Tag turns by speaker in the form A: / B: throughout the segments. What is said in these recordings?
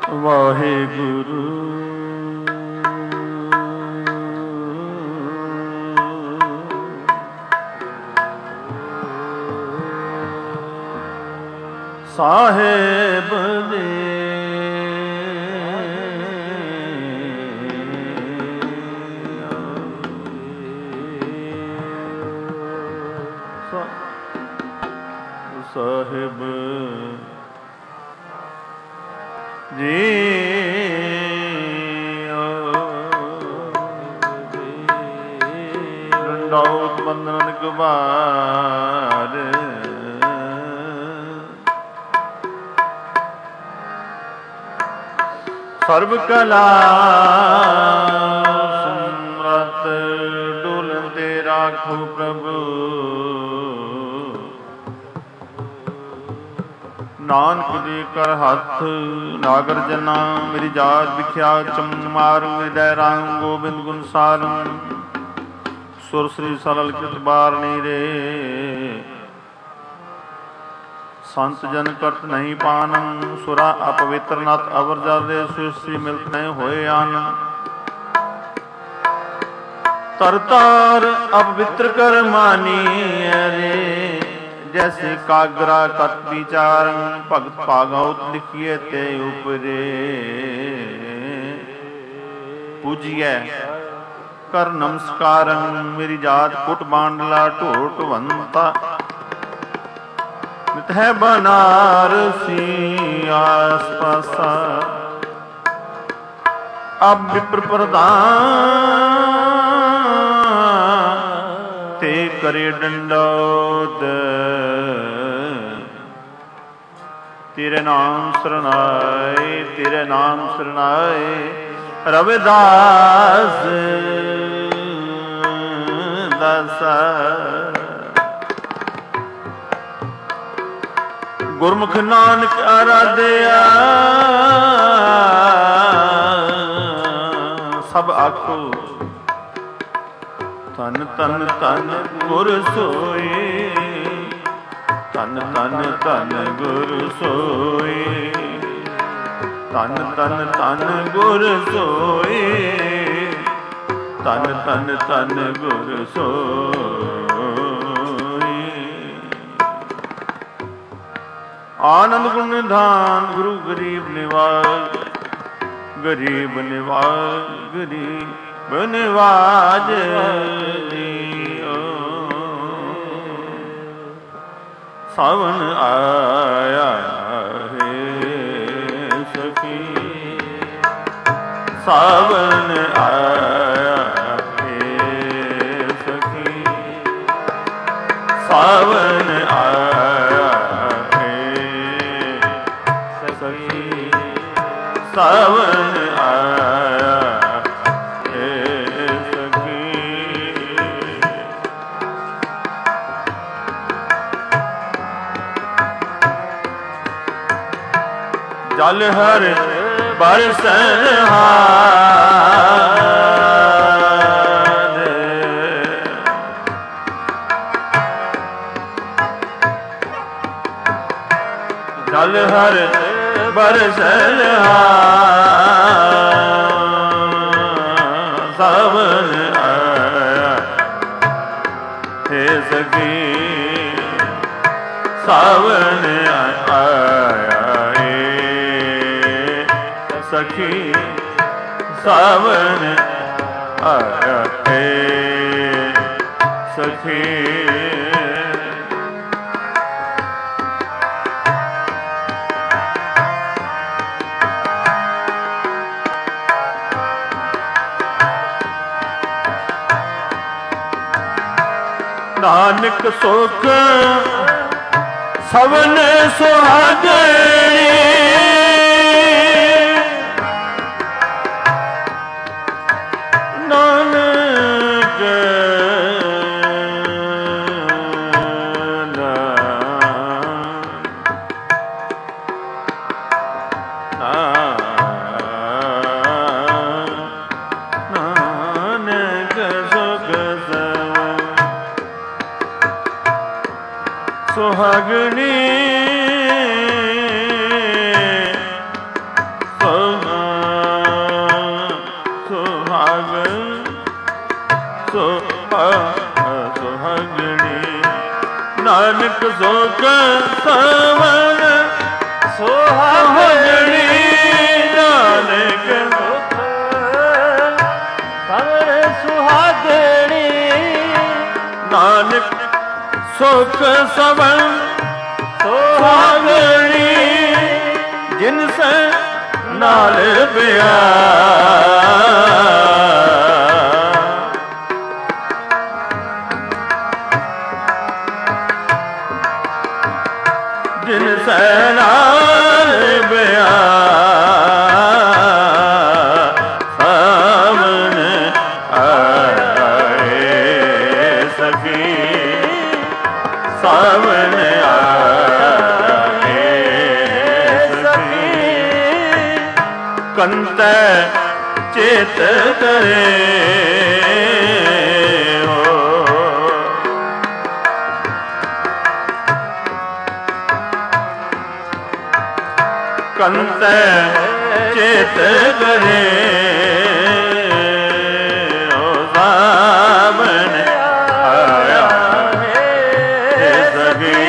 A: ਵਾਹਿਗੁਰੂ। ਸਾਹਿਬ ਦੇ ਸਾਹਿਬ ਜੀ ਰੰਡਾਉਤ ਬੰਧਨ ਕੁਮਾਰ ਸਰਬ ਕਲਾ ਸਮਰਤ ਡੋਲਨ ਤੇ ਰਾਖੋ ਪ੍ਰਭੂ। ਨਾਨਕ ਜੀ ਕਰ ਹੱਥ ਨਾਗਰ ਜਨਾ ਮੇਰੀ ਜਾਤ ਵਿਖਿਆ ਚਮਾਰ ਮਿਰੈ ਰਾਮ ਗੋਬਿੰਦ ਗੁਣ ਸਾਰੰ ਸੁਰ ਸ੍ਰੀ ਸਲਲ ਕਿਤ ਬਾਰਣੀ ਰੇ। ਸੰਤ ਜਨ ਕਰਤ ਨਹੀਂ ਪਾਨੰ ਸੁਰਾ ਅਪਵਿੱਤਰ ਨਤ ਅਵਰ ਜਾਦੇ ਸ੍ਰਿਸ਼ਟੀ ਮਿਲਤ ਨਹੀਂ ਹੋਏ ਆਨ। ਤਰ ਤਾਰ ਅਪਵਿੱਤਰ ਕਰ ਮਾਨੀ ਰੇ ਜੈਸੇ ਕਾਗਰਾ ਕਤ ਵਿਚਾਰੰ ਭਗਤ ਭਾਗਵਤ ਲਿਖੀਏ ਤੇ ਉਪਰੇ। ਪੂਜੀਐ ਕਰ ਨਮਸਕਾਰੰ ਮੇਰੀ ਜਾਤ ਕੁਟ ਬਾਂਡਲਾ ਢੋਟ ਵੰਤਾ ਨਿਤ ਹੈ ਬਨਾਰਸੀ ਆਸ ਪਾਸਾ। ਅਬ ਵਿਪਰ ਪ੍ਰਧਾਨ ਤੇ ਕਰੇ ਡੰਡੋਤ ਤੇਰੇ ਨਾਮ ਸਰਨਾਏ ਤੇਰੇ ਨਾਮ ਸਰਨਾਏ। ਰਵਿਦਾਸ ਦਾਸਾ ਗੁਰਮੁਖ ਨਾਨਕ ਆਰਾਧਿਆ ਸਭ ਆਖੋ ਧੰਨ ਧੰਨ ਧੰਨ ਗੁਰ ਸੋਈ। ਧੰਨ ਧੰਨ ਧੰਨ ਗੁਰ ਸੋਈ। ਧੰਨ ਧੰਨ ਧੰਨ ਗੁਰ ਸੋਈ। ਧੰਨ ਧੰਨ ਧੰਨ ਗੁਰ ਸੋਈ। ਆਨੰਦ ਗੁਣ ਨਿਧਾਨ ਗੁਰੂ ਗਰੀਬ ਨਿਵਾਜ ਗਰੀਬ ਨਿਵਾਜ ਗਰੀਬ ਨਿਵਾਜ ਸਾਵਨ ਆਇਆ ਹੈ ਸਖੀ ਸਾਵਨ ਆਇਆ ਹੈ ਸਖੀ ਸਾਵਨ ਆਇਆ ਹੈ ਸਖੀ ਸਾਵਨ ਆਇਆ ਹੈ ਸਖੀ। ਜਲ ਹਰ ਬਰਸਨ ਹਾਰ ਜਲ ਹਰ ਬਰਸਨ ਹਾਰ ਸਾਵਨ ਆਇਆ ਹੈ ਸਖੀ ਸਾਵਨ ਆਇਆ ਸਖੀ ਸਾਵਨ ਆਇਆ ਹੈ ਸਖੀ। ਨਾਨਕ ਸੁਖ ਸਵਨ ਸੁਹਾਗਣੀ ਸੁਹਾਗਣੀ ਸਾਵਣ ਸੁਹਾਗਣੀ ਨਾਨਕ
B: ਸਾਵਣ ਸੁਹਾਗਣੀ
A: ਨਾਨਕ ਸੁਖ ਸਵਣ ਸੁਹਾਗਣੀ ਜਿਨ ਸੇ ਨਾਲ ਪਿਆਰ ਜਿਨ ਸੇ ਨਾਲ ਪਿਆਰ ਸਾਵਣ ਆਏ ਸਖੀ ਸਾਵਣ ਆਏ ਸਖੀ ਕੰਤੈ ਚੇਤ ਕਰੇ ਹੋ ਕੰਤੈ ਚੇਤ ਕਰੇ ਹੋ ਸਾਵਣ ਆਇਆ ਹੈ ਸਖੀ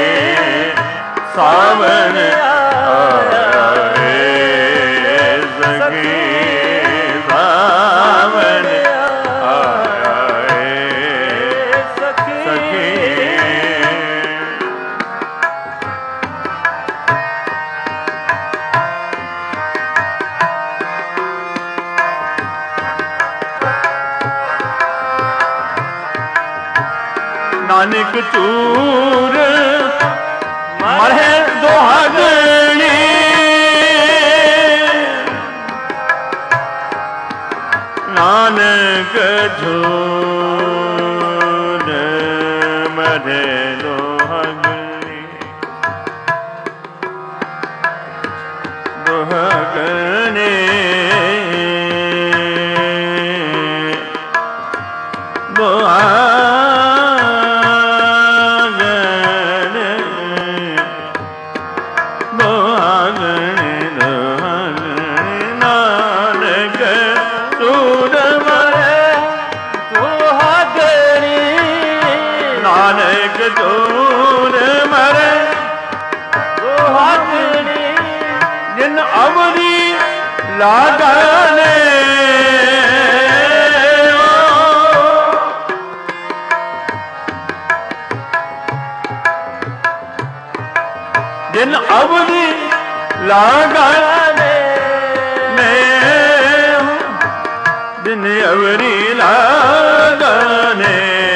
A: ਸਾਵਣ ਆਇਆ ਹੈ ਸਖੀ ਸਾਵਣ ਆਇਆ ਹੈ ਸਖੀ ਨਾਨਕ ਚੂਰ ਮਰਹਿ ਦੁਹਾਗਣੀ ਨਾਨਕ ਚੂਰ ਮਰਹਿ ਦੁਹਾਗਣੀ ਦੁਹਾਗਣੀ ਨਾਨਕ ਚੂਰ ਮਰੈ ਦੁਹਾਗਣੀ ਜਿਨ ਅਵਰੀ ਲਾਗਾਨੇ ਜਿਨ ਅਵਰੀ ਲਾਗਾਨੇ ਜਿਨ ਅਵਰੀ ਲਾਗਾਨੇ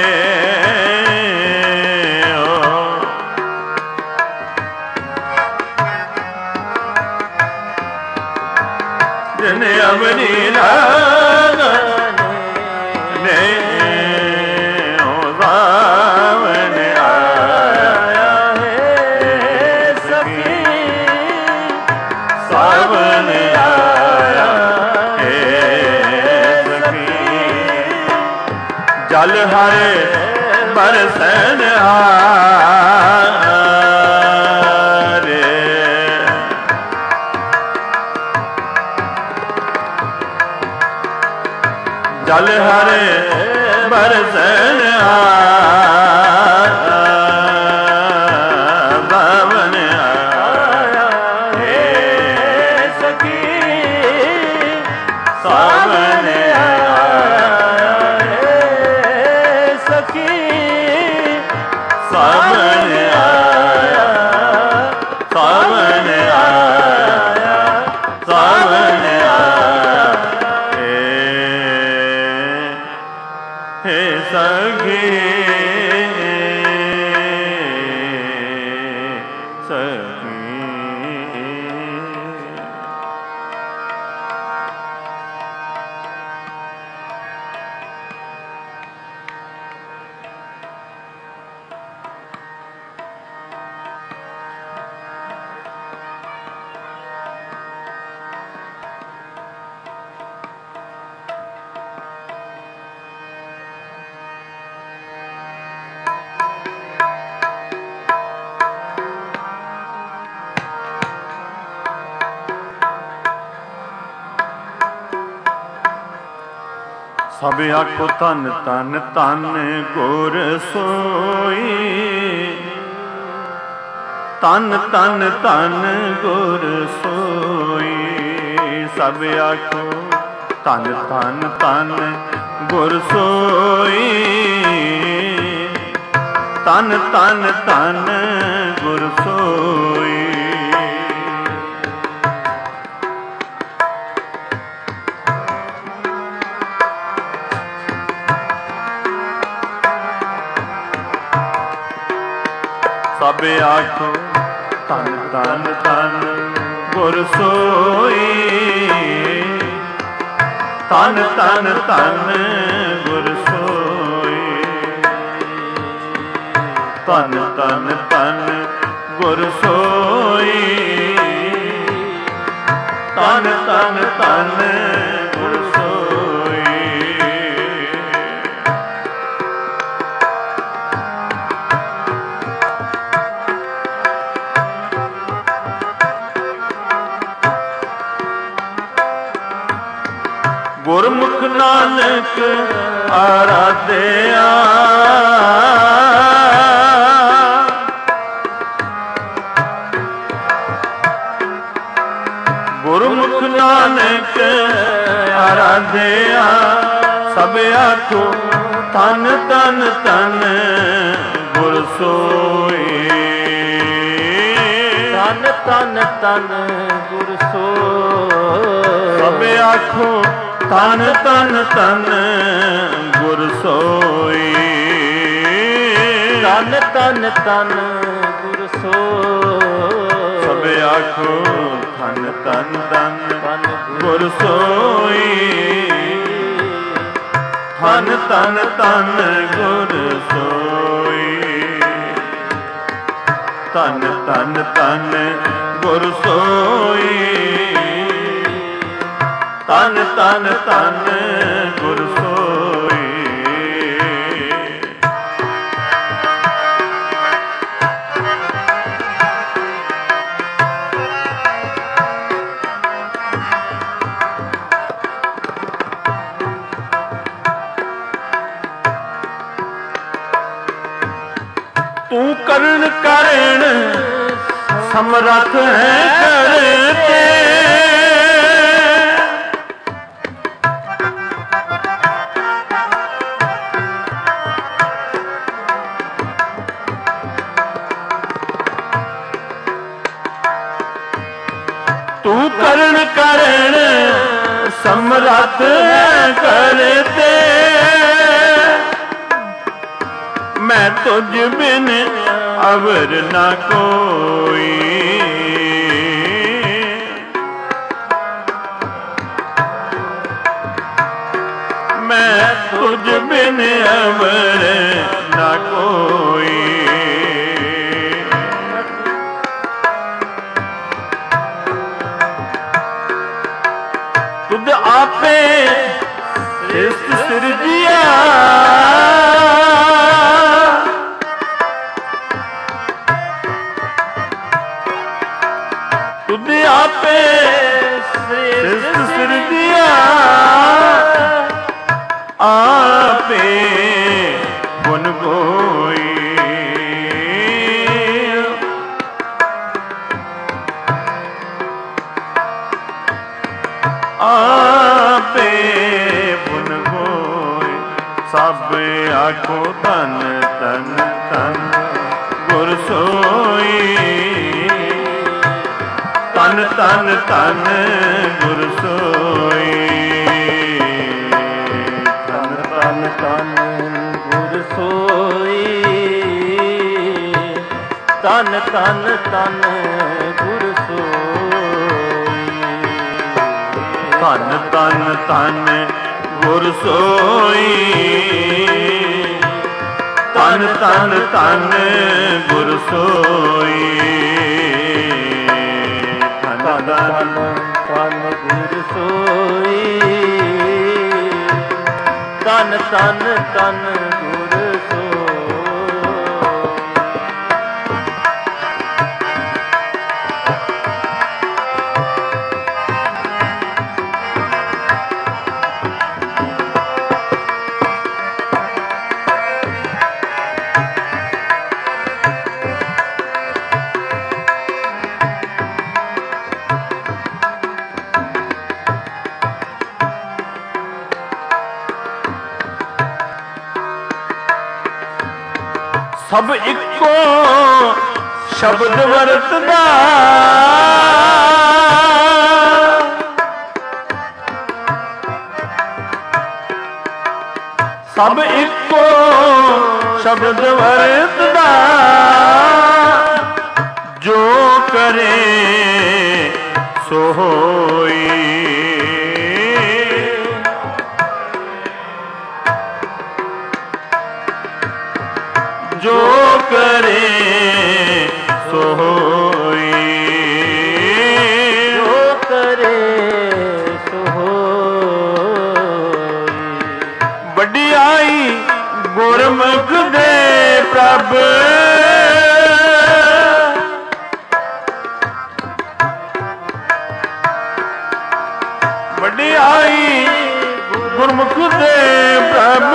A: ਜਿਨ ਅਵਰੀ ਲਾਗਾਨੇ ਹੋ ਸਾਵਣ ਆਇਆ ਹੈ ਸਖੀ ਸਾਵਣ ਆਇਆ ਹੈ ਸਖੀ ਜਲ ਹਰਿ ਬਰਸਨ ਹਾਰੇ ਜਲ ਹਰਿ ਬਰਸਨ ਸਾਵਣ ਆਇਆ ਹੈ ਸਖੀ ਸਾਵਣ ਆਇਆ ਹੈ ਸਖੀ ਸਾਵਣ ਆਇਆ ਸਾਵਣ ਆਇਆ ਸਾਵਣ ਆਇਆ ਹੈ ਸਖੀ ਸਖੀ ਸਭ ਆਖੋ ਧੰਨ ਧੰਨ ਧੰਨ ਗੁਰ ਸੋਈ ਤਨ ਤਨ ਤਨ ਗੁਰ ਸੋਈ। ਸਭ ਆਖੋ ਤਨ ਤਨ ਤਨ ਗੁਰ ਸੋਈ। ਤਨ ਤਨ ਤਨ ਗੁਰ ਸੋਈ। ਸਭ ਆਖੋ ਤਨ ਤਨ ਤਨ ਗੁਰ ਸੋਈ। ਤਨ ਤਨ ਤਨ ਗੁਰ ਸੋਈ। ਤਨ ਤਨ ਤਨ ਗੁਰ ਸੋਈ। ਤਨ ਤਨ ਤਨ ਗੁਰ ਸੋਈ। ਗੁਰਮੁਖ ਨਾਨਕ ਆਰਾਧਿਆ। ਗੁਰਮੁਖ ਨਾਨਕ ਆਰਾਧਿਆ। ਸਭ ਆਖੋ ਤਨ ਤਨ ਤਨ ਗੁਰ ਸੋਈ।
B: ਤਨ ਤਨ ਤਨ ਗੁਰ ਸੋਈ।
A: ਸਭ ਆਖੋ ਤਨ ਤਨ ਤਨ ਗੁਰ ਸੋਈ।
B: ਤਨ ਤਨ ਤਨ ਗੁਰ ਸੋਈ।
A: ਸਭ ਆਖੋ ਤਨ ਤਨ ਤਨ ਗੁਰ ਸੋਈ। ਤਨ ਤਨ ਤਨ ਗੁਰ ਸੋਈ। ਤਨ ਤਨ ਤਨ ਗੁਰ ਸੋਈ। ਤਨ ਤਨ ਤਨ ਗੁਰ ਸੋਈ। ਤੂੰ ਕਰਨ ਕਰਨ ਸਮਰੱਥ ਹੈ ਕਰਤੇ। ਤੂੰ ਕਰਨ ਕਰਨ ਸਮਰੱਥ ਕਰਤੇ। ਮੈਂ ਤੁਝ ਬਿਨ ਅਵਰ ਨਾ ਕੋਈ। ਮੈਂ ਤੁਝ ਬਿਨ ਅਵਰ ਨਾ ਕੋਈ। ਤੁਧ ਆਪੇ ਸ੍ਰਿਸ਼ਟ ਸਿਰਜਿਆ। ਤੁਧ ਆਪੇ ਸ੍ਰਿਸ਼ਟ ਸਿਰਜਿਆ। ਆਪੇ ਗੁਣ ਗੋਈ। ਆਪੇ ਗੁਣ ਗੋਈ। ਸਭ ਆਖੋ ਤਨ ਤਨ ਤਨ ਗੁਰ ਸੋਈ। ਤਨ ਤਨ ਤਨ ਗੁਰ ਸੋਈ। ਤਨ ਤਨ ਤਨ
B: ਗੁਰ ਸੋਈ। ਤਨ ਤਨ ਤਨ ਗੁਰ ਸੋਈ।
A: ਤਨ ਤਨ ਤਨ ਗੁਰ ਸੋਈ। ਤਨ ਤਨ ਤਨ ਗੁਰ ਸੋਈ। ਤਨ ਤਨ
B: ਤਨ ਗੁਰ ਸੋਈ। ਤਨ ਤਨ ਤਨ ਗੁਰ ਸੋਈ।
A: ਸਭ ਇੱਕੋ ਸ਼ਬਦ ਵਰਤਦਾ, ਸਭ ਇੱਕੋ ਸ਼ਬਦ ਵਰਤਦਾ, ਜੋ ਕਰੇ ਸੋ ਹੋਈ, ਜੋ ਕਰੇ ਸੋ ਹੋਈ,
B: ਜੋ ਕਰੇ ਸੋ ਹੋਈ।
A: ਵਡਿਆਈ ਗੁਰਮੁਖ ਦੇ ਪ੍ਰਭ, ਵਡਿਆਈ ਗੁਰਮੁਖ ਦੇ ਪ੍ਰਭ,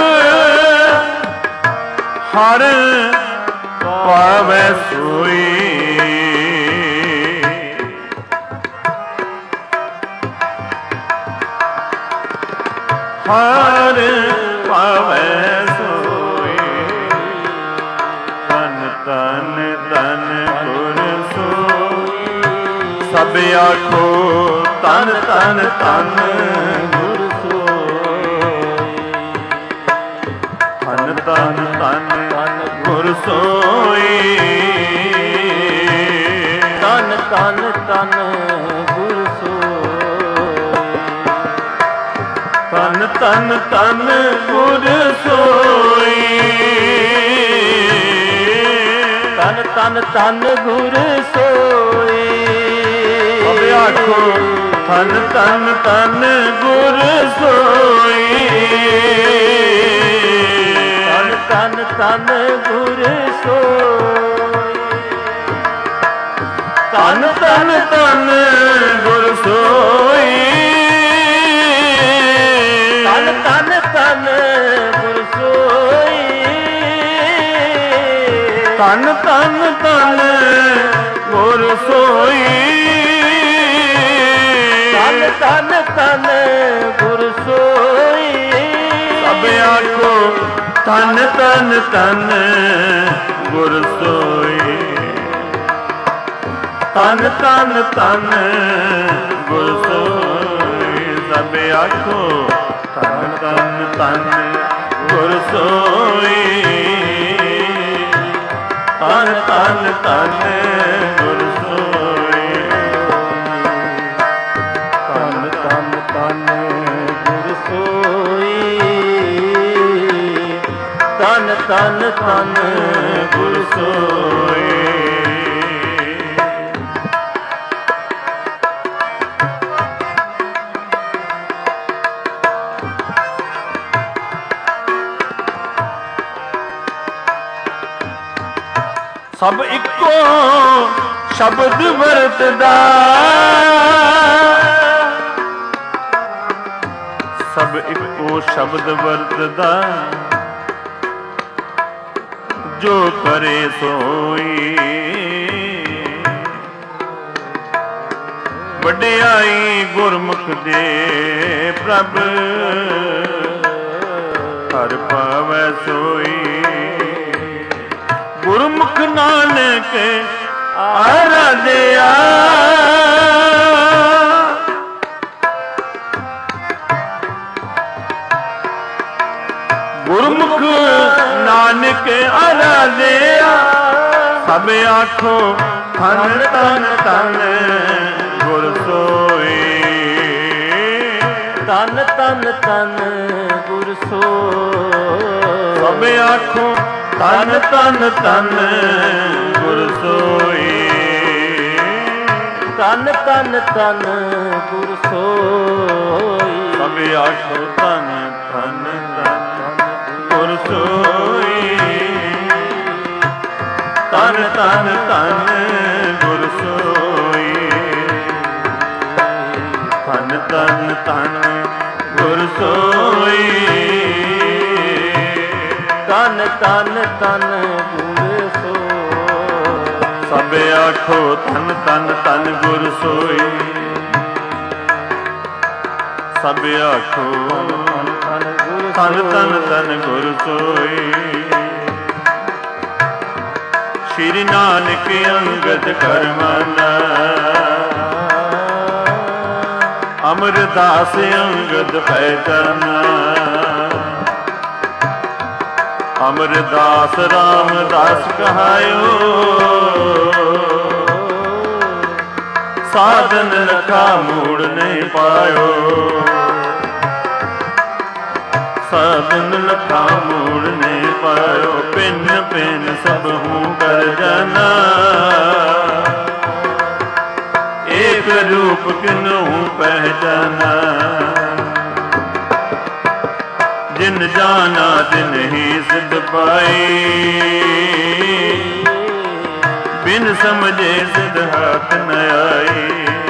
A: ਹਰ ਪਾਵੈ ਸੋਈ, ਹਰ ਪਾਵੈ ਸੋਈ। ਤਨ ਤਨ ਤਨ ਗੁਰ ਸੋਈ, ਸਭ ਆਖੋ ਤਨ ਤਨ ਤਨ ਗੁਰ ਸੋਈ, ਤਨ ਤਨ ਤਨ ਗੁਰ ਸੋਈ,
B: ਤਨ ਤਨ ਤਨ ਗੁਰ ਸੋਈ,
A: ਤਨ ਤਨ ਤਨ ਗੁਰ ਸੋਈ,
B: ਤਨ ਤਨ ਤਨ ਗੁਰ ਸੋਈ।
A: ਸਭ ਆਖੋ ਤਨ ਤਨ ਤਨ ਗੁਰ ਸੋਈ,
B: ਤਨ ਤਨ ਗੁਰ ਸੋਈ,
A: ਤਨ ਤਨ ਤਨ ਗੁਰ ਸੋਈ,
B: ਤਨ ਤਨ ਤਨ ਗੁਰ ਸੋਈ,
A: ਤਨ ਤਨ ਤਨ ਗੁਰ ਸੋਈ,
B: ਤਨ ਤਨ ਤਨ ਗੁਰ ਸੋਈ।
A: ਸਭ ਆਖੋ ਤਨ ਤਨ ਤਨ ਗੁਰ ਸੋਈ, ਤਨ ਤਨ ਤਨ ਗੁਰ ਸੋਈ, ਸਭ ਆਖੋ ਤਨ ਤਨ ਤਨ ਗੁਰ ਸੋਈ, ਤਨ ਤਨ ਤਨ ਗੁਰ ਸੋਈ,
B: ਤਨ ਤਨ ਤਨ ਗੁਰ ਸੋਈ, ਤਨ ਤਨ ਤਨ
A: ਗੁਰ ਸੋਈ। ਸਭ ਇੱਕੋ ਸ਼ਬਦ ਵਰਤਦਾ, ਸਭ ਇੱਕੋ ਸ਼ਬਦ ਵਰਤਦਾ, ਜੋ ਕਰੇ ਸੋਈ, ਵਡਿਆਈ ਗੁਰਮੁਖ ਦੇ ਪ੍ਰਭ, ਹਰ ਪਾਵੈ ਸੋਈ, ਗੁਰਮੁਖ ਨਾਨਕ ਆਰਾਧਿਆ, ਗੁਰਮੁਖ ਨਾਨਕ ਆਰਾਧਿਆ, ਸਭ ਆਖੋ ਤਨ ਤਨ ਤਨ ਗੁਰ ਸੋਈ,
B: ਤਨ ਤਨ ਤਨ ਗੁਰ ਸੋਈ,
A: ਸਭ ਆਖੋ ਤਨ ਤਨ ਤਨ ਗੁਰ ਸੋਈ,
B: ਤਨ ਤਨ ਤਨ ਗੁਰ ਸੋਈ,
A: ਸਭ ਆਖੋ ਤਨ ਤਨ ਤਨ ਗੁਰ ਸੋਈ, ਤਨ ਤਨ ਤਨ ਗੁਰ ਸੋਈ, ਤਨ ਤਨ ਤਨ ਗੁਰ ਸੋਈ,
B: ਤਨ ਤਨ ਤਨ ਗੁਰ ਸੋਈ,
A: ਸਭ ਆਖੋ ਤਨ ਤਨ ਤਨ ਗੁਰ ਸੋਈ, ਸਭ ਆਖੋ ਤਨ ਤਨ ਤਨ ਗੁਰ ਸੋਈ, ਸ਼੍ਰੀ ਨਾਨਕ ਅੰਗਦ ਕਰਮਾਨਾ, ਅਮਰਦਾਸ ਅੰਗਦ ਪਹਿਚਾਨਾ, ਅਮਰਦਾਸ ਰਾਮਦਾਸ ਕਹਾਇਓ, ਸਾਧਨ ਲਖਾ ਮੂੜ ਨਹੀਂ ਪਾਇਓ, ਸਾਧਨ ਲਖਾ ਮੂੜ ਨਹੀਂ ਪਾਇਓ, ਪਿੰਨ ਪਿੰਨ ਸਭ ਹੂੰ ਕਰ ਜਾਨਾ, ਏਕ ਰੂਪ ਕਿਨਹੂ ਪਹਿਚਾਨਾ, ਜਿਨ ਜਾਨਾ ਤਿਨ ਹੀ ਸਿਧ ਪਾਈ, ਬਿਨ ਸਮਝੇ ਸਿਧ ਹੱਥ ਨ ਆਈ,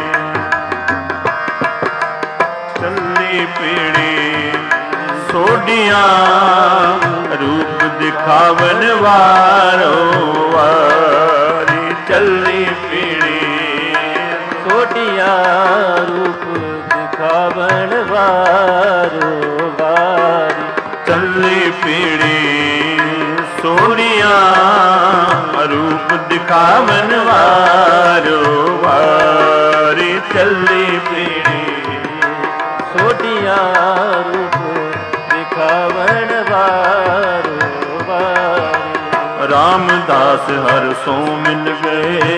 A: ਚੱਲੀ ਪੀੜੀ ਸੋਢੀਆਂ, ਰੂਪ ਦਿਖਾਵਨ ਵਾਰੋ ਵਾਰੀ, ਚੱਲੀ ਪੀੜੀ
B: ਸੋਢੀਆਂ, ਰੂਪ ਦਿਖਾਵਨ ਵਾਰੋ ਵਾਰੀ,
A: ਚੱਲੀ ਪੀੜੀ ਸੋਹਣੀਆਂ, ਰੂਪ ਦਿਖਾਵਨ ਵਾਰੋ ਵਾਰੀ, ਚੱਲੀ ਪੀੜੀ
B: ਸੋਢੀਆਂ, ਰੂਪ ਦਿਖਾਵਨ ਵਾਰੋ ਵਾਰੀ,
A: ਰਾਮਦਾਸ ਹਰ ਸੋ ਮਿਲ ਗਏ,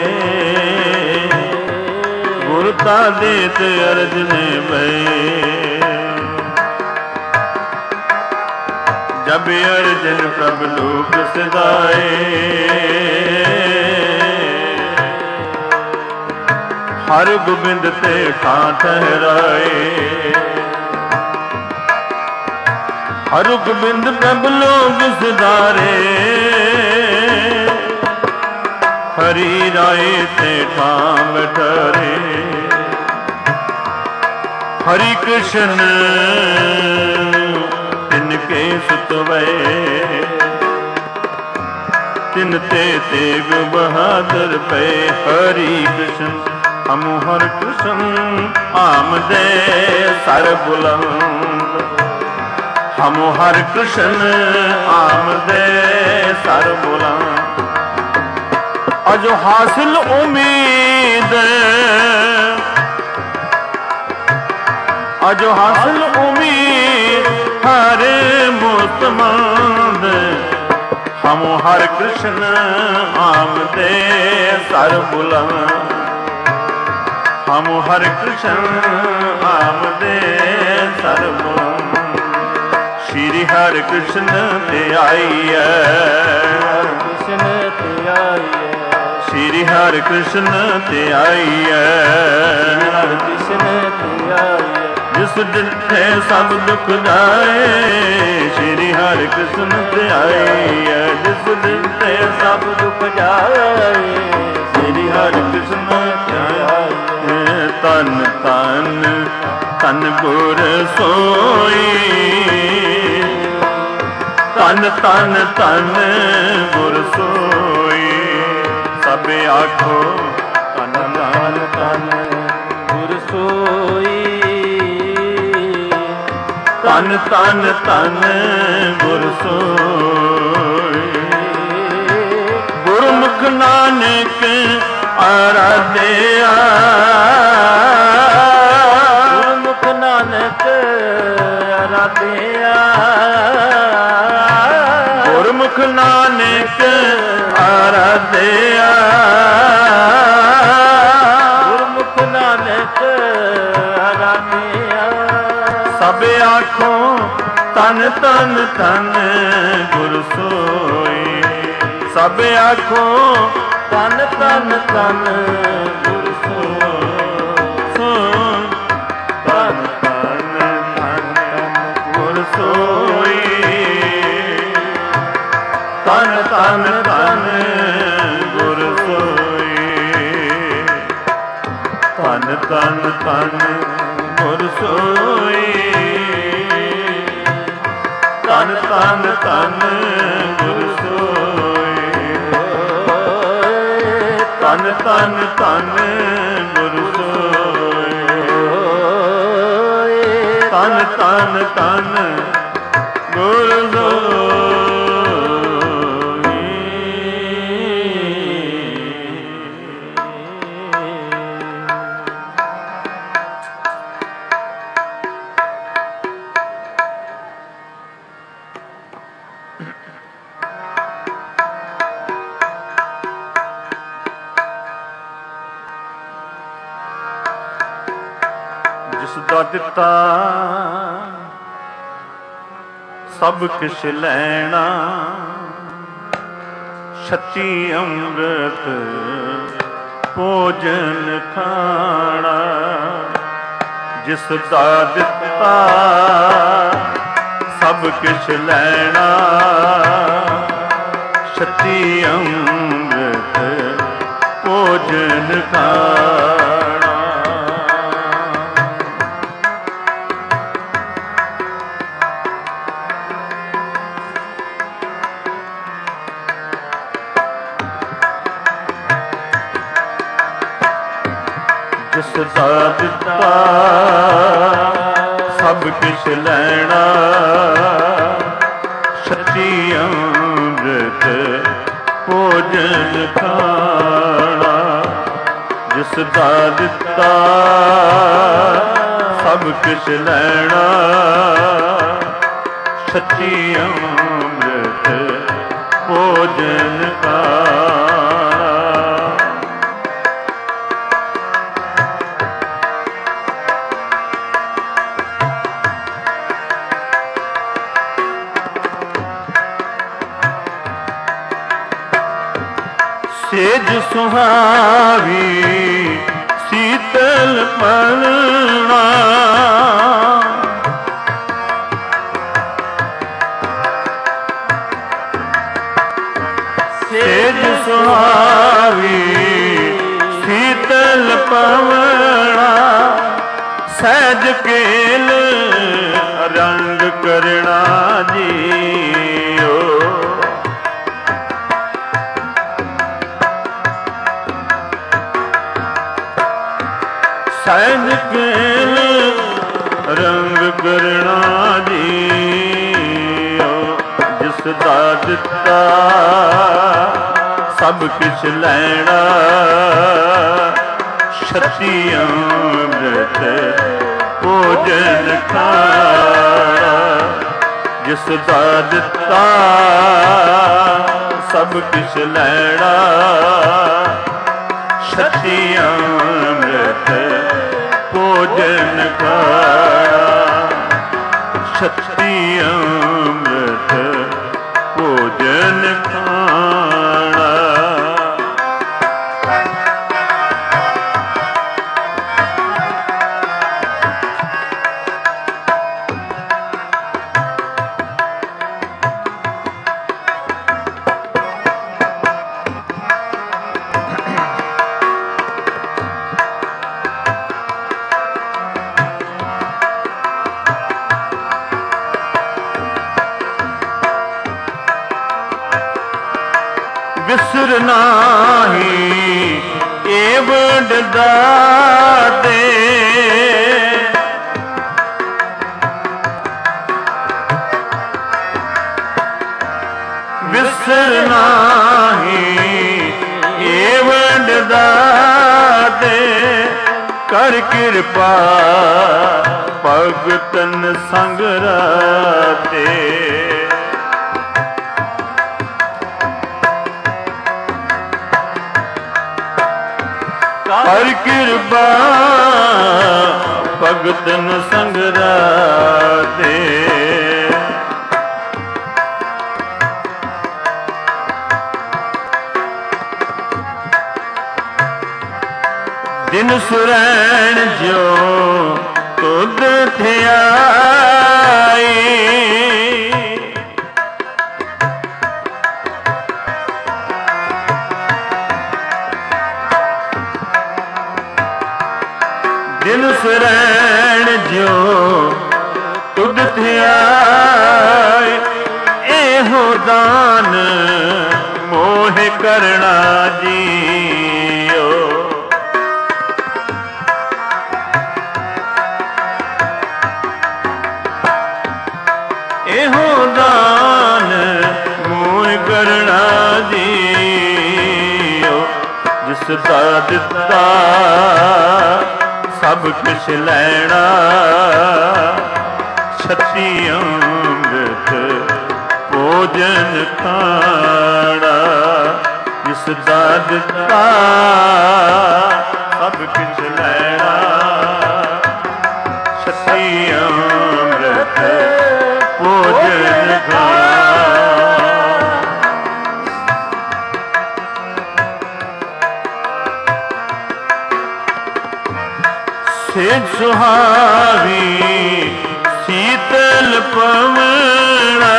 A: ਗੁਰ ਤਾ ਦੇਤ ਅਰਜ ਨੇ ਪਏ, ਜਬ ਅਰਜਨ ਪ੍ਰਭ ਲੋਕ ਸਦਾਏ, ਹਰ ਗੋਬਿੰਦ ਤੇ ਠਾਂ ਠਹਿਰਾਏ, ਹਰ ਗੋਬਿੰਦ ਪ੍ਰਭ ਲੋਕ ਸਦਾਰੇ, ਹਰੀ ਰਾਏ ਤੇ ਠਾਂ ਬਠਾਰੇ, ਹਰੀ ਕ੍ਰਿਸ਼ਨ ਤਿਨਕੇ ਸੁਤਵੈ, ਤਿਨ ਤੇ ਤੇਗ ਬਹਾਦਰ ਪਏ, ਹਰੀ ਕ੍ਰਿਸ਼ਨ ਹਮੁ ਹਰਿ ਕ੍ਰਿਸ਼ਨ ਆਮਦੇ ਸਰ ਬੁਲੰਦ, ਹਮੁ ਹਰਿ ਕ੍ਰਿਸ਼ਨ ਆਮਦੇ ਸਰ ਬੁਲੰਦ, ਅਜੋ ਹਾਸਿਲ ਉਮੀਦ, ਅਜੋ ਹਾਸਿਲ ਉਮੀਦ ਹਰੇ ਮੁਤਮੰਦ, ਹਮੁ ਹਰਿ ਕ੍ਰਿਸ਼ਨ ਆਮਦੇ ਸਰ ਬੁਲੰਦ, ਹਮੁ ਹਰਿ ਕ੍ਰਿਸ਼ਨ ਆਮਦੇ ਸਰ ਬੁਲੰਦ, ਸ਼੍ਰੀ ਹਰਿ ਕ੍ਰਿਸ਼ਨ ਤੇ ਆਈਐ,
B: ਕ੍ਰਿਸ਼ਨ ਤੇ ਆਈਐ,
A: ਸ਼੍ਰੀ ਹਰਿ ਕ੍ਰਿਸ਼ਨ ਤੇ ਆਈਐ,
B: ਹਰਿ ਕ੍ਰਿਸ਼ਨ ਤੇ ਆਈਐ,
A: ਜਿਸ ਡਿਠੇ ਸਭ ਦੁਖ ਜਾਏ, ਸ਼੍ਰੀ ਹਰਿ ਕ੍ਰਿਸ਼ਨ ਤੇ ਆਈਐ, ਜਿਸ ਡਿਠੇ ਸਭ ਦੁਖ ਜਾਏ, ਸ਼੍ਰੀ ਹਰਿ ਕ੍ਰਿਸ਼ਨ ਤੇ ਆਈਐ, ਤਨ ਤਨ ਤਨ ਗੁਰ ਸੋਈ, ਤਨ ਤਨ ਤਨ ਗੁਰ ਸੋਈ, ਸਭ ਆਖੋ ਤਨ ਤਨ ਤਨ
B: ਗੁਰ ਸੋਈ,
A: ਤਨ ਤਨ ਤਨ ਗੁਰ ਸੋਈ, ਗੁਰਮੁਖ ਨਾਨਕ ਆਰਾਧਿਆ,
B: ਗੁਰਮੁਖ ਨਾਨਕ ਆਰਾਧਿਆ,
A: ਗੁਰਮੁਖ ਨਾਨਕ ਆਰਾਧਿਆ,
B: ਗੁਰਮੁਖ ਨਾਨਕ ਆਰਾਧਿਆ,
A: ਸਭ ਆਖੋ ਤਨ ਤਨ ਤਨ ਗੁਰ ਸੋਈ, ਸਭ ਆਖੋ
B: ਤਨ ਤਨ ਤਨ ਗੁਰ ਸੋਈ,
A: ਤਨ ਤਨ ਤਨ ਗੁਰ ਸੋਈ, ਤਨ ਤਨ ਤਨ ਗੁਰ ਸੋਈ, ਤਨ ਤਨ ਤਨ ਗੁਰ ਸੋਈ, ਤਨ ਤਨ ਤਨ ਗੁਰ ਸੋਈ, ਤਨ ਤਨ ਤਨ ਗੁਰ ਸੋਈ, ਤਨ ਤਨ ਤਨ ਗੁਰ ਸੋਈ। ਜਿਸ ਦਾ ਦਿੱਤਾ ਸਭ ਕਿਛ ਲੈਣਾ, ਛੱਤੀ ਅੰਮ੍ਰਿਤ ਭੋਜਨ ਖਾਣਾ। ਜਿਸ ਦਾ ਦਿੱਤਾ ਸਭ ਕਿਛ ਲੈਣਾ, ਛੱਤੀ ਅੰਮ੍ਰਿਤ ਭੋਜਨ ਖਾਣਾ। ਜਿਸ ਦਾ ਦਿੱਤਾ ਸਭ ਕਿਛ ਲੈਣਾ, ਛੱਤੀ ਅੰਮ੍ਰਿਤ ਭੋਜਨ ਖਾਣਾ। ਜਿਸ ਦਾ ਦਿੱਤਾ ਸਭ ਕਿਛ ਲੈਣਾ, ਛੱਤੀ ਅੰਮ੍ਰਿਤ ਭੋਜਨ ਖਾਣਾ। ਸੇਜ ਸੁਹਾਵੀ ਸੀਤਲ ਪਲਣਾ, ਸੇਜ ਸੁਹਾਵੀ ਸੀਤਲ ਪਵਣਾ। ਸਹਿਜ ਕੇਲ ਰੰਗ ਕਰਣਾ ਜੀਓ, ਸਹਿਜ ਕੇਲ ਰੰਗ ਕਰਣਾ ਜੀਓ। ਜਿਸ ਦਾ ਦਿੱਤਾ ਸਭ ਕਿਛ ਲੈਣਾ, ਛੱਤੀ ਅੰਮ੍ਰਿਤ ਭੋਜਨ ਖਾਣਾ। ਜਿਸ ਦਾ ਦਿੱਤਾ ਸਭ ਕਿਛ ਲੈਣਾ, ਛੱਤੀ ਅੰਮ੍ਰਿਤ ਭੋਜਨ ਖਾਣਾ। ਛੱਤੀ ਅੰਮ੍ਰਿਤ ਭੋਜਨ ਖਾਣਾ। ਵਿਸਰ ਨਾਹੀ ਏ ਵਡ ਦਾਤੇ, ਵਿਸਰ ਨਾਹੀ ਏ ਵਡ ਦਾਤੇ। ਕਰ ਕਿਰਪਾ ਭਗਤਨ ਸੰਗ ਰਾਤੇ, ਹਰ ਕਿਰਪਾ ਭਗਤਨ ਸੰਗ ਰਾਤੇ। ਦਿਨ ਸੁਰੈਣ ਜਿਉ ਤੁਧ ਥਿਆਈ, ਦਿਨ ਸੁਰੈਣ ਜਿਉ ਤੁਧ ਥਿਆਈ। ਇਹੋ ਦਾਨ ਮੋਹ ਕਰਨਾ ਜੀਓ, ਇਹੋ ਦਾਨ ਮੋਹ ਕਰਨਾ ਜੀਓ। ਜਿਸ ਦਾ ਦਿੱਤਾ ਸਭ ਕਿਛ ਲੈਣਾ, ਛੱਤੀ ਅੰਮ੍ਰਿਤ ਭੋਜਨ ਖਾਣਾ। ਜਿਸ ਦਾ ਦਿੱਤਾ ਸਭ ਕਿਛ ਲੈਣਾ, ਸੇਜ ਸੁਹਾਵੀ ਸੀਤਲ ਪਵਣਾ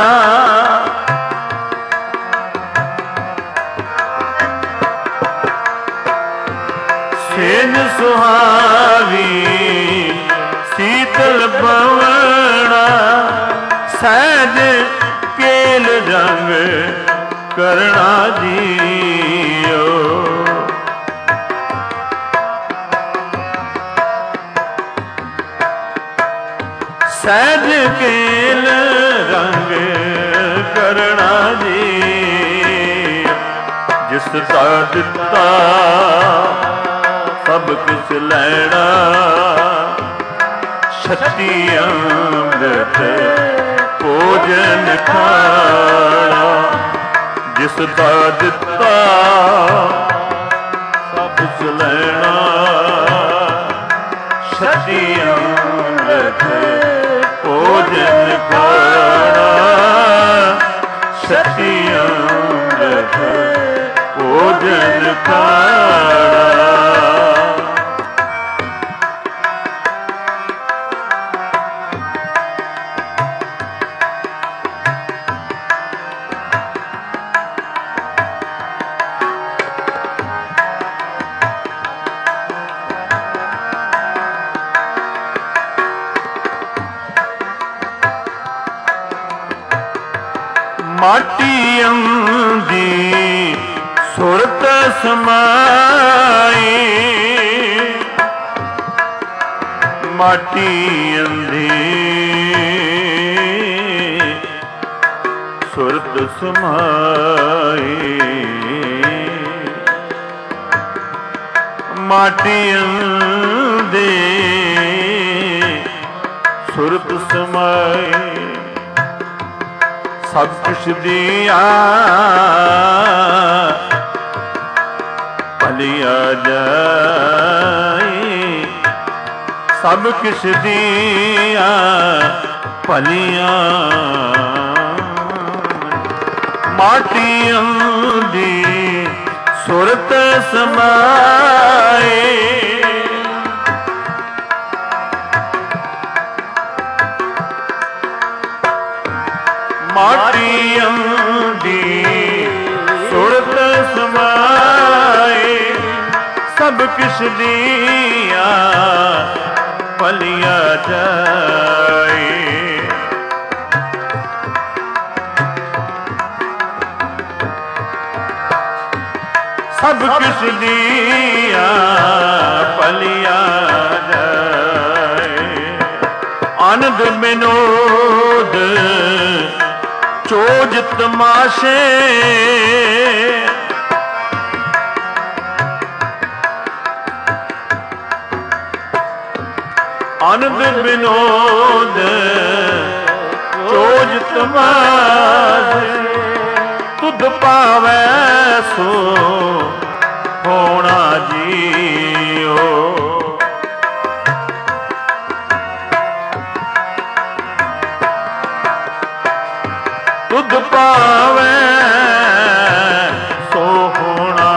A: ਸੇਜ ਸੁਹਾਵੀ ਸੀਤਲ ਪਵਣਾ ਸਹਿਜ ਕੇਲ ਰੰਗ ਕਰਣਾ ਜੀਓ ਸਹਿਜ ਕੇਲ ਰੰਗ ਕਰਣਾ ਜੀ ਜਿਸ ਦਾ ਦਿੱਤਾ ਸਭ ਕੁਛ ਲੈਣਾ ਛੱਤੀ ਅੰਮ੍ਰਿਤ ਭੋਜਨ ਖਾਣਾ ਜਿਸ ਦਾ ਦਿੱਤਾ ਸਭ ਕੁਛ ਲੈਣਾ ਛੱਤੀ ਅੰਮ੍ਰਿਤ ਭੋਜਨ ਖਾਣਾ ਛੱਤੀ ਅੰਮ੍ਰਿਤ ਭੋਜਨ ਖਾਣਾ ਮਾਟੀ ਅੰਦੀ ਸੁਰਤ ਸਮਾਈ ਮਾਟੀ ਅੰਦੀ ਸੁਰਤ ਸਮਾਈ ਮਾਟੀ ਅੰਦੀ ਸੁਰਤ ਸਮਾਈ ਸਭ ਕੁਛ ਦਿਆ ਭਲਿਆ ਜਾਏ ਸਭ ਕੁਛ ਦਿਆ ਭਲਿਆ ਮਾਟੀਆਂ ਦੀ ਸੁਰਤ ਸਮਾਏ ਮਾਟੀਆਂ ਦੀ ਸੁਰਤ ਸਮਾਏ ਸਭ ਕਿਛ ਦੀਆਂ ਭਲਿਆ ਜਾਏ ਸਭ ਕਿਛ ਦੀਆਂ ਭਲਿਆ ਜਾਏ ਆਨੰਦ ਵਿਨੋਦ ਚੋਜ ਤਮਾਸ਼ੇ ਆਨੰਦ ਵਿਨੋਦ ਚੋਜ ਤਮਾਸ਼ੇ ਤੁਧ ਪਾਵੈ ਸੋ ਹੋਣਾ ਜੀਓ ਤੁਧ ਪਾਵੈ ਸੋ ਹੋਣਾ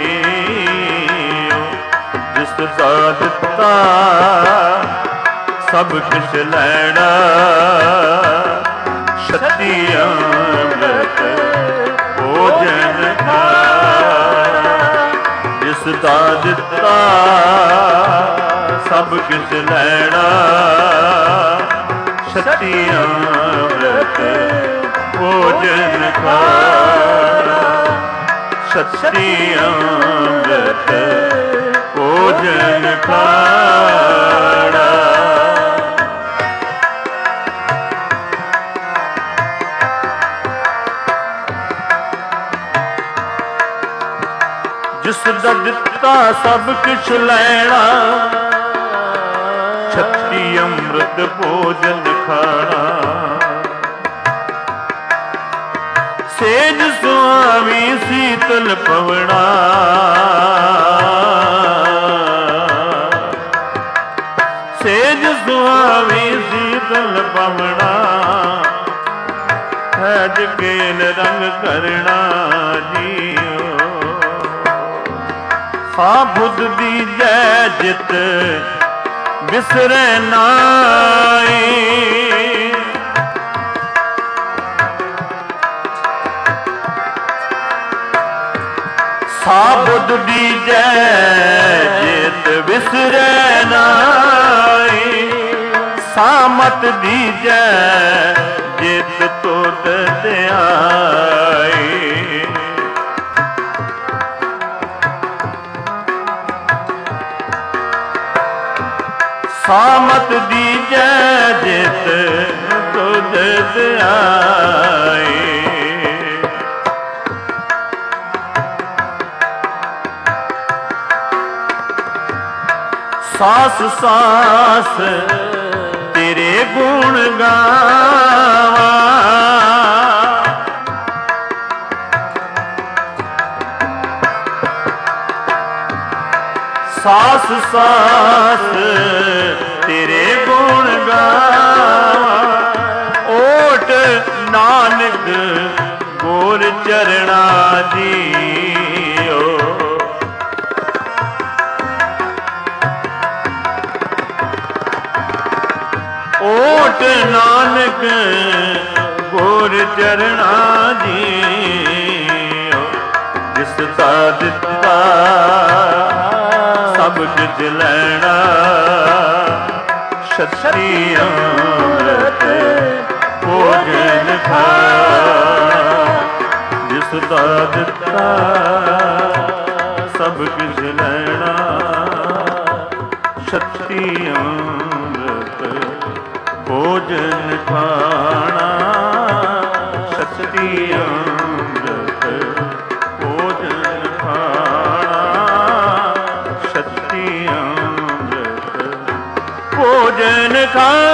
A: ਜੀਓ ਜਿਸ ਦਾ ਦਿੱਤਾ ਸਭ ਕੁਛ ਲੈਣਾ ਛੱਤੀ ਅੰਮ੍ਰਿਤ ਭੋਜਨ ਖਾਣਾ ਜਿਸ ਦਾ ਦਿੱਤਾ ਸਭ ਕੁਛ ਲੈਣਾ ਛੱਤੀ ਅੰਮ੍ਰਿਤ ਭੋਜਨ ਖਾਣਾ ਛੱਤੀ ਅੰਮ੍ਰਿਤ ਭੋਜਨ ਖਾਣਾ ਜਿਸ ਦਾ ਦਿੱਤਾ ਸਭ ਕੁਛ ਲੈਣਾ ਛੱਤੀ ਅੰਮ੍ਰਿਤ ਭੋਜਨ ਖਾਣਾ ਸੇਜ ਸੁਆਮੀ ਸੀਤਲ ਪਵਣਾ ਸੇਜ ਸੁਆਮੀ ਸੀਤਲ ਪਵਣਾ ਸਹਿਜ ਕੇਲ ਰੰਗ ਕਰਣਾ ਜੀਓ ਸਾ ਬੁੱਧ ਦੀ ਜੈ ਜਿਤ ਬਿਸਰੈ ਨਾਈ। ਸਾਬੁਦ ਦੀਜੈ ਜਿਤ ਬਿਸਰੈ ਨਾਈ। ਸਾਮਤ ਦੀਜੈ ਜਿਤ ਤੁਧ ਧਿਆਈ। ਸਾਮਤ ਦੀਜੈ ਜਿਤ ਤੁਧ ਧਿਆਈ। ਸਾਸ ਸਾਸ ਤੇਰੇ ਗੁਣ ਗਾਵਾਂ। ਸਾਸ ਸਾਸ ਤੇਰੇ ਗੁਣ ਗਾਵਾਂ। ਓਟ ਨਾਨਕ ਗੁਰ ਚਰਣਾ ਜੀਓ। ਓਟ ਨਾਨਕ ਗੁਰ ਚਰਣਾ ਜੀਓ। ਜਿਸ ਦਾ ਦਿੱਤਾ ਸਭ ਕੁਝ ਲੈਣਾ। ਸ਼ਕਤੀ ਅੰਮ੍ਰਿਤ ਭੋਜਨ ਖਾਣਾ। ਜਿਸ ਦਾ ਦਿੱਤਾ ਸਭ ਕੁਝ ਲੈਣਾ। ਸ਼ਕਤੀ ਅੰਮ੍ਰਿਤ ਭੋਜਨ ਖਾਣਾ। ਸ਼ਕਤੀ ਅੰਮ੍ਰਿਤ ਭੋਜਨ ਖਾਣਾ। ਸ਼ਕਤੀ ਅੰਮ੍ਰਿਤ ਭੋਜਨ ਖਾਣਾ।